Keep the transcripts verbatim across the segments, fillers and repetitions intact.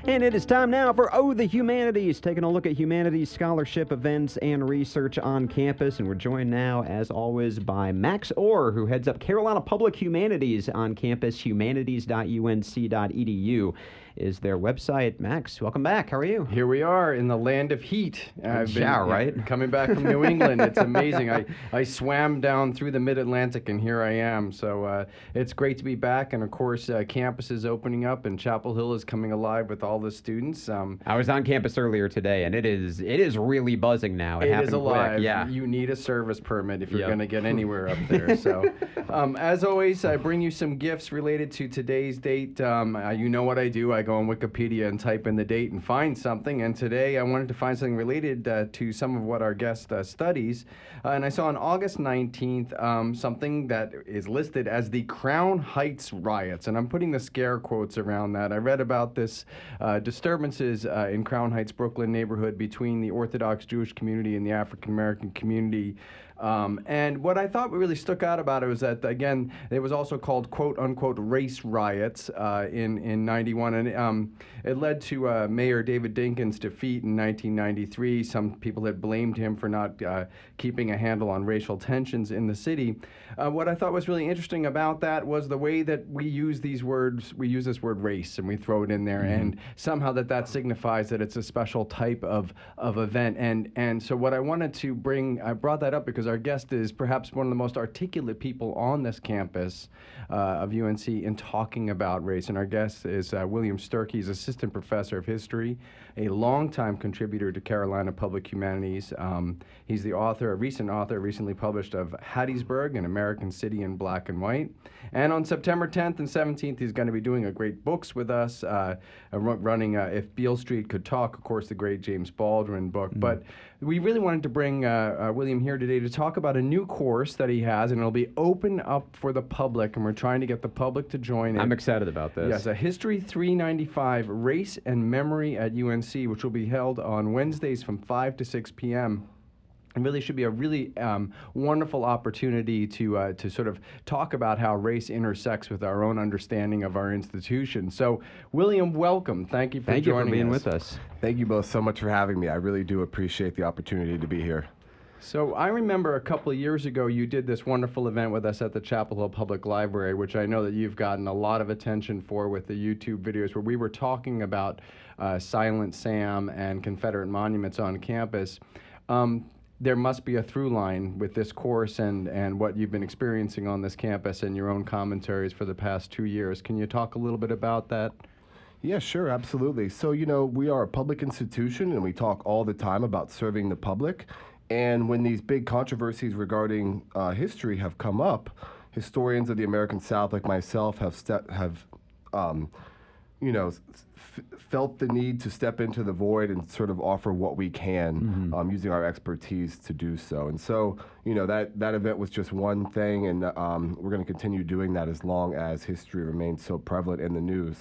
And it is time now for Oh the Humanities, taking a look at humanities scholarship events and research on campus. And we're joined now, as always, by Max Orr, who heads up Carolina Public Humanities on campus. humanities dot u n c dot e d u is their website. Max, welcome back. How are you? Here we are in the land of heat. I've been, yeah, right? Coming back from New England. It's amazing. I, I swam down through the mid-Atlantic, and here I am. So uh, it's great to be back. And, of course, uh, campus is opening up, and Chapel Hill is coming alive with all the students. Um, I was on campus earlier today, and it is it is really buzzing now. It, it happened is alive. Quick. Yeah. You need a service permit if you're Yep. going to get anywhere up there. So, um, as always, I bring you some gifts related to today's date. Um, uh, you know what I do. I go on Wikipedia and type in the date and find something. And today I wanted to find something related uh, to some of what our guest uh, studies. Uh, and I saw on August nineteenth um, something that is listed as the Crown Heights riots. And I'm putting the scare quotes around that. I read about this uh, disturbances uh, in Crown Heights, Brooklyn neighborhood between the Orthodox Jewish community and the African American community. Um, and what I thought really stuck out about it was that, again, it was also called quote-unquote race riots uh, in, in ninety-one. And um, it led to uh, Mayor David Dinkins' defeat in nineteen ninety-three. Some people had blamed him for not uh, keeping a handle on racial tensions in the city. Uh, what I thought was really interesting about that was the way that we use these words. We use this word race, and we throw it in there, mm-hmm. and somehow that that signifies that it's a special type of, of event. And, and so what I wanted to bring, I brought that up because our guest is perhaps one of the most articulate people on this campus uh, of U N C in talking about race. And our guest is uh, William Sturkey. He's assistant professor of history, a longtime contributor to Carolina Public Humanities. Um, he's the author, a recent author, recently published of Hattiesburg, an American City in Black and White. And on September tenth and seventeenth, he's going to be doing a great books with us, uh, running uh, If Beale Street Could Talk, of course, the great James Baldwin book. Mm-hmm. But we really wanted to bring uh, uh, William here today to talk about a new course that he has, and it'll be open up for the public, and we're trying to get the public to join it. I'm excited about this. Yes, a History three ninety-five, Race and Memory at U N C, which will be held on Wednesdays from five to six p.m. It really should be a really um, wonderful opportunity to uh, to sort of talk about how race intersects with our own understanding of our institution. So, William, welcome. Thank you for Thank joining you for being us. with us. Thank you both so much for having me. I really do appreciate the opportunity to be here. So I remember a couple of years ago you did this wonderful event with us at the Chapel Hill Public Library, which I know that you've gotten a lot of attention for with the YouTube videos, where we were talking about uh, Silent Sam and Confederate monuments on campus. Um, there must be a through line with this course and, and what you've been experiencing on this campus and your own commentaries for the past two years. Can you talk a little bit about that? Yeah, sure, absolutely. So, you know, we are a public institution, and we talk all the time about serving the public. And when these big controversies regarding uh, history have come up, historians of the American South, like myself, have ste- have, um, you know, f- felt the need to step into the void and sort of offer what we can, mm-hmm. um, using our expertise to do so. And so, you know, that that event was just one thing, and um, we're going to continue doing that as long as history remains so prevalent in the news.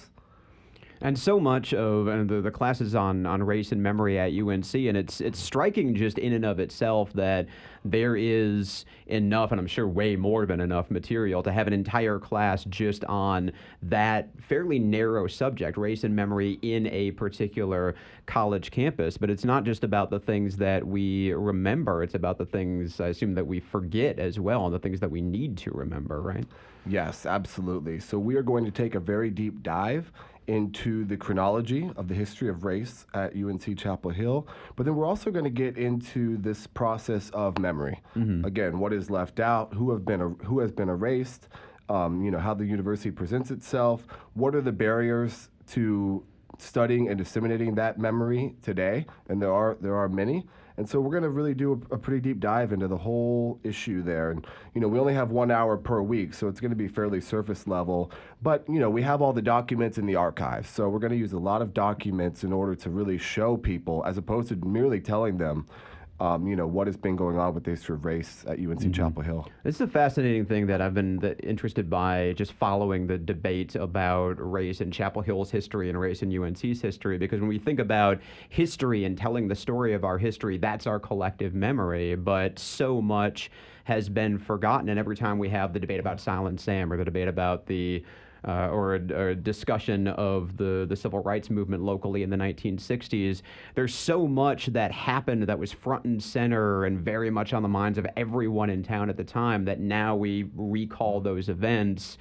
And so much of and the, the classes on, on race and memory at U N C, and it's it's striking just in and of itself that there is enough, and I'm sure way more than enough material to have an entire class just on that fairly narrow subject, race and memory in a particular college campus. But it's not just about the things that we remember, it's about the things, I assume, that we forget as well, and the things that we need to remember, right? Yes, absolutely. So we are going to take a very deep dive into the chronology of the history of race at U N C Chapel Hill, but then we're also going to get into this process of memory. Mm-hmm. Again, what is left out, who have been who has been erased, um, you know, how the university presents itself, what are the barriers to studying and disseminating that memory today, and there are there are many. And so we're going to really do a, a pretty deep dive into the whole issue there. And, you know, we only have one hour per week, so it's going to be fairly surface level. But, you know, we have all the documents in the archives. So we're going to use a lot of documents in order to really show people, as opposed to merely telling them, Um, you know, what has been going on with the history of race at U N C mm-hmm. Chapel Hill. This is a fascinating thing that I've been th- interested by just following the debate about race and Chapel Hill's history and race and U N C's history, because when we think about history and telling the story of our history, that's our collective memory, but so much has been forgotten. And every time we have the debate about Silent Sam or the debate about the uh, or a, a discussion of the, the civil rights movement locally in the nineteen sixties, there's so much that happened that was front and center and very much on the minds of everyone in town at the time that now we recall those events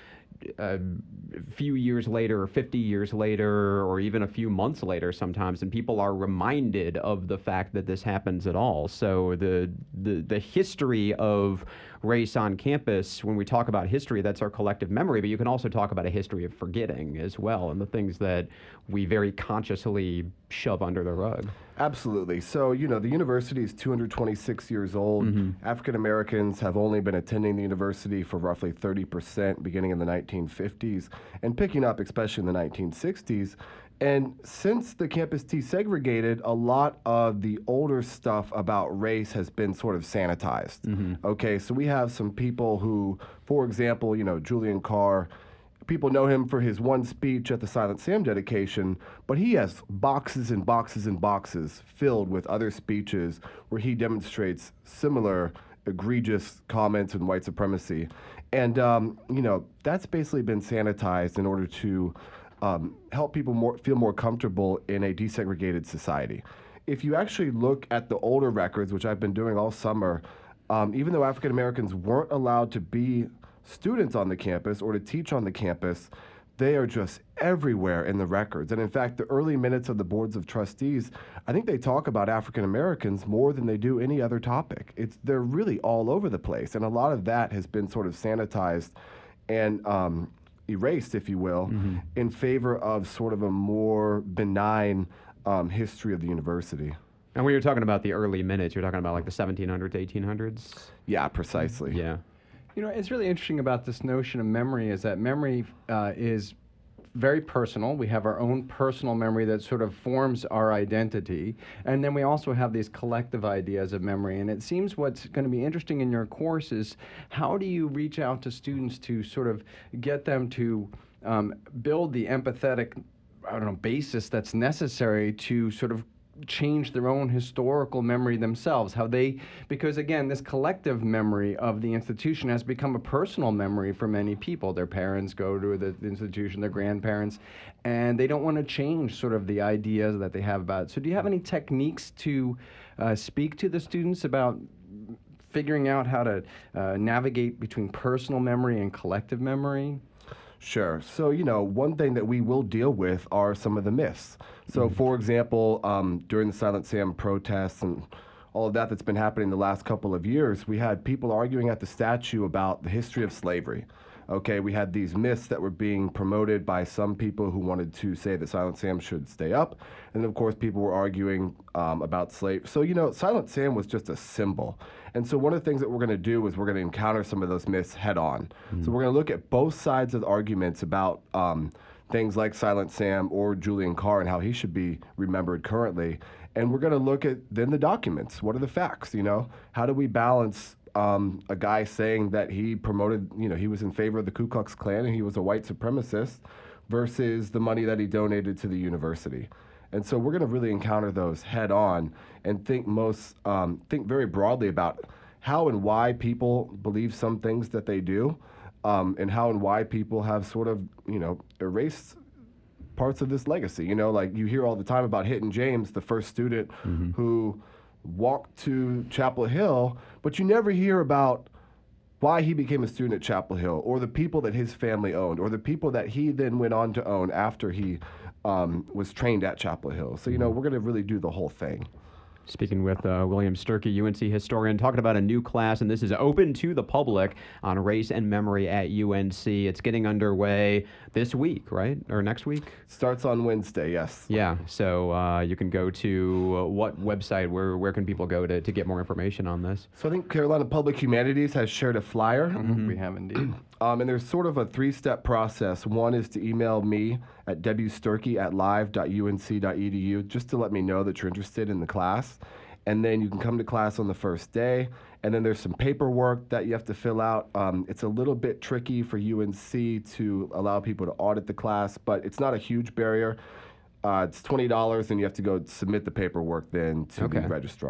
a few years later, or fifty years later, or even a few months later sometimes, and people are reminded of the fact that this happens at all. So the the, the history of race on campus, when we talk about history, that's our collective memory, but you can also talk about a history of forgetting as well, and the things that we very consciously shove under the rug. Absolutely. So, you know, the university is two hundred twenty-six years old. Mm-hmm. African Americans have only been attending the university for roughly thirty percent beginning in the nineteen fifties and picking up especially in the nineteen sixties. And since the campus desegregated, a lot of the older stuff about race has been sort of sanitized. Mm-hmm. Okay, so we have some people who, for example, you know, Julian Carr, people know him for his one speech at the Silent Sam dedication, but he has boxes and boxes and boxes filled with other speeches where he demonstrates similar egregious comments on white supremacy. And, um, you know, that's basically been sanitized in order to um, help people more, feel more comfortable in a desegregated society. If you actually look at the older records, which I've been doing all summer, um, even though African Americans weren't allowed to be students on the campus or to teach on the campus, they are just everywhere in the records. And in fact, the early minutes of the boards of trustees, I think they talk about African Americans more than they do any other topic. It's they're really all over the place, and a lot of that has been sort of sanitized and um, erased, if you will, mm-hmm. in favor of sort of a more benign um, history of the university. And when you're talking about the early minutes, you're talking about like the seventeen hundreds, eighteen hundreds? Yeah, precisely. Yeah. You know, it's really interesting about this notion of memory is that memory uh, is very personal. We have our own personal memory that sort of forms our identity. And then we also have these collective ideas of memory. And it seems what's going to be interesting in your course is how do you reach out to students to sort of get them to um, build the empathetic, I don't know, basis that's necessary to sort of change their own historical memory themselves, how they, because again, this collective memory of the institution has become a personal memory for many people. Their parents go to the institution, their grandparents, and they don't want to change sort of the ideas that they have about it. So do you have any techniques to uh, speak to the students about figuring out how to uh, navigate between personal memory and collective memory? Sure. So, you know, one thing that we will deal with are some of the myths. So, for example, um, during the Silent Sam protests and all of that that's been happening the last couple of years, we had people arguing at the statue about the history of slavery. Okay, we had these myths that were being promoted by some people who wanted to say that Silent Sam should stay up. And then, of course, people were arguing um, about slavery. So, you know, Silent Sam was just a symbol. And so one of the things that we're going to do is we're going to encounter some of those myths head on. Mm-hmm. So we're going to look at both sides of the arguments about um, things like Silent Sam or Julian Carr and how he should be remembered currently. And we're going to look at then the documents. What are the facts, you know? How do we balance Um, a guy saying that he promoted, you know, he was in favor of the Ku Klux Klan and he was a white supremacist versus the money that he donated to the university. And so we're going to really encounter those head on and think most, um, think very broadly about how and why people believe some things that they do, um, and how and why people have sort of, you know, erased parts of this legacy. You know, like you hear all the time about Hinton James, the first student mm-hmm. who walked to Chapel Hill, but you never hear about why he became a student at Chapel Hill, or the people that his family owned, or the people that he then went on to own after he um, was trained at Chapel Hill. So, you know, we're going to really do the whole thing. Speaking with uh, William Sturkey, U N C historian, talking about a new class, and this is open to the public on race and memory at U N C. It's getting underway this week, right? Or next week? Starts on Wednesday, yes. Yeah, so uh, you can go to uh, what website? Where where can people go to, to get more information on this? So I think Carolina Public Humanities has shared a flyer. Mm-hmm. We have indeed. Um, and there's sort of a three-step process. One is to email me at w sturkey at live dot u n c dot e d u just to let me know that you're interested in the class. And then you can come to class on the first day. And then there's some paperwork that you have to fill out. Um, it's a little bit tricky for U N C to allow people to audit the class, but it's not a huge barrier. Uh, it's twenty dollars, and you have to go submit the paperwork then to okay. the registrar.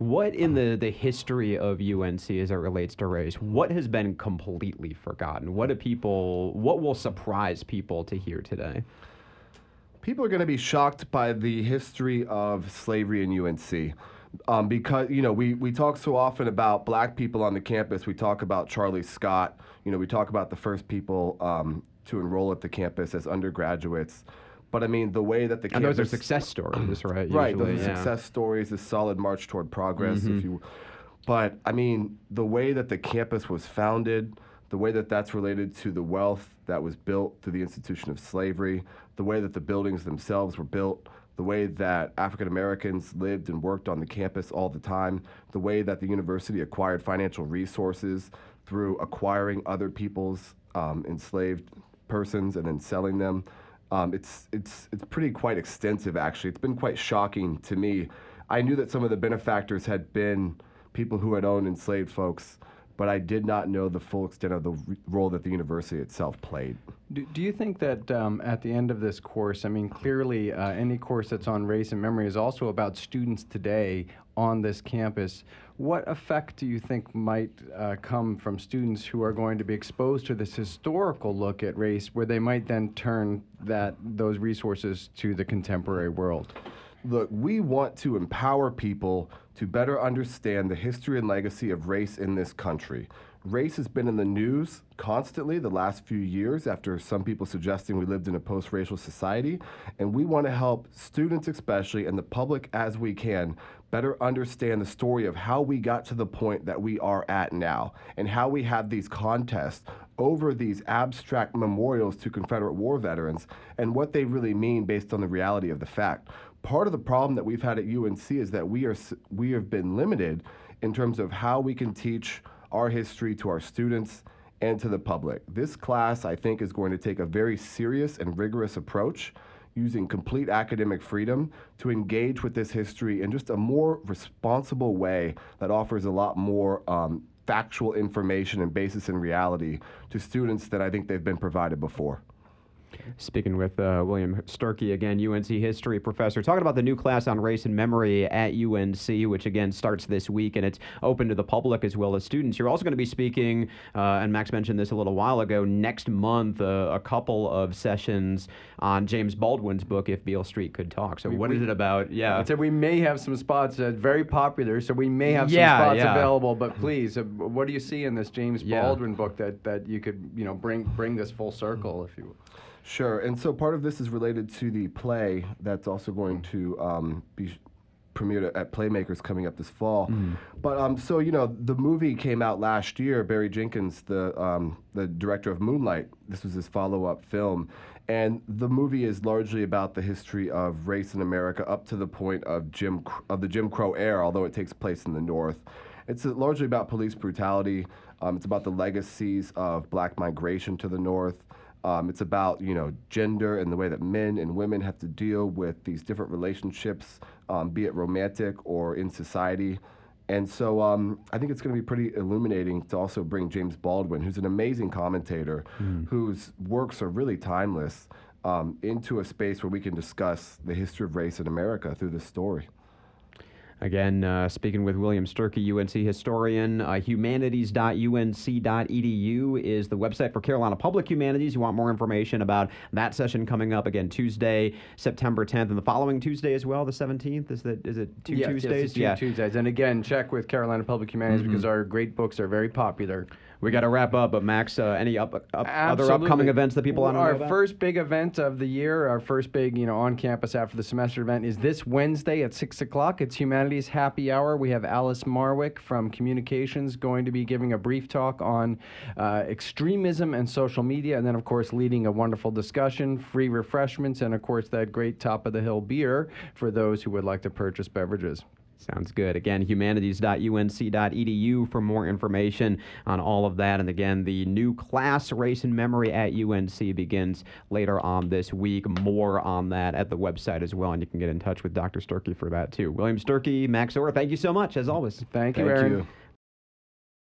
What in the, the history of U N C as it relates to race, what has been completely forgotten? What do people, what will surprise people to hear today? People are going to be shocked by the history of slavery in U N C. Um, because, you know, we, we talk so often about black people on the campus. We talk about Charlie Scott. You know, we talk about the first people um, to enroll at the campus as undergraduates. But I mean, the way that the and campus... those are success stories, right? Right, usually, those are yeah. success stories, a solid march toward progress, Mm-hmm. if you... But, I mean, the way that the campus was founded, the way that that's related to the wealth that was built through the institution of slavery, the way that the buildings themselves were built, the way that African Americans lived and worked on the campus all the time, the way that the university acquired financial resources through acquiring other people's um, enslaved persons and then selling them. Um, it's, it's, it's pretty quite extensive, actually. It's been quite shocking to me. I knew that some of the benefactors had been people who had owned enslaved folks, but I did not know the full extent of the r- role that the university itself played. Do, do you think that um, at the end of this course, I mean, clearly uh, any course that's on race and memory is also about students today on this campus. What effect do you think might uh, come from students who are going to be exposed to this historical look at race, where they might then turn that those resources to the contemporary world? Look, we want to empower people to better understand the history and legacy of race in this country. Race has been in the news constantly the last few years after some people suggesting we lived in a post-racial society, and we want to help students especially and the public as we can better understand the story of how we got to the point that we are at now and how we have these contests over these abstract memorials to Confederate war veterans and what they really mean based on the reality of the fact. Part of the problem that we've had at U N C is that we are we have been limited in terms of how we can teach our history to our students and to the public. This class, I think, is going to take a very serious and rigorous approach using complete academic freedom to engage with this history in just a more responsible way that offers a lot more um, factual information and basis in reality to students that I think they've been provided before. Speaking with uh, William Sturkey, again, U N C history professor, talking about the new class on race and memory at U N C, which again starts this week, and it's open to the public as well as students. You're also going to be speaking, uh, and Max mentioned this a little while ago, next month, uh, a couple of sessions on James Baldwin's book, If Beale Street Could Talk. So We- what we- is it about? Yeah. I said we may have some spots, uh, very popular, so we may have some Yeah, spots yeah. available, but please, uh, what do you see in this James Yeah. Baldwin book that, that you could, you know, bring bring this full circle, if you will? Sure, and so part of this is related to the play that's also going to um, be premiered at Playmakers coming up this fall. Mm-hmm. But um, so you know, the movie came out last year. Barry Jenkins, the um, the director of Moonlight, this was his follow-up film, and the movie is largely about the history of race in America up to the point of Jim of the Jim Crow era, although it takes place in the North. It's uh, largely about police brutality. Um, it's about the legacies of black migration to the North. Um, it's about, you know, gender and the way that men and women have to deal with these different relationships, um, be it romantic or in society. And so um, I think it's going to be pretty illuminating to also bring James Baldwin, who's an amazing commentator, mm. whose works are really timeless, um, into a space where we can discuss the history of race in America through this story. Again, uh, speaking with William Sturkey, U N C historian, uh, humanities dot U N C dot E D U is the website for Carolina Public Humanities. You want more information about that session coming up, again, Tuesday, September tenth, and the following Tuesday as well, the seventeenth? Is that is it two yes, Tuesdays? Yes, it's two yeah, Tuesdays. And again, check with Carolina Public Humanities mm-hmm. because our great books are very popular. We got to wrap up, but Max, uh, any up, up other Absolutely. upcoming events that people want to know Our about? first big event of the year, our first big, you know, on-campus after the semester event is this Wednesday at six o'clock. It's Humanities Happy Hour. We have Alice Marwick from Communications going to be giving a brief talk on uh, extremism and social media, and then, of course, leading a wonderful discussion, free refreshments, and, of course, that great top-of-the-hill beer for those who would like to purchase beverages. Sounds good. Again, humanities dot U N C dot E D U for more information on all of that. And again, the new class, Race and Memory at U N C, begins later on this week. More on that at the website as well, and you can get in touch with Doctor Sturkey for that too. William Sturkey, Max Orr, thank you so much, as always. Thank you, Thank Aaron. you.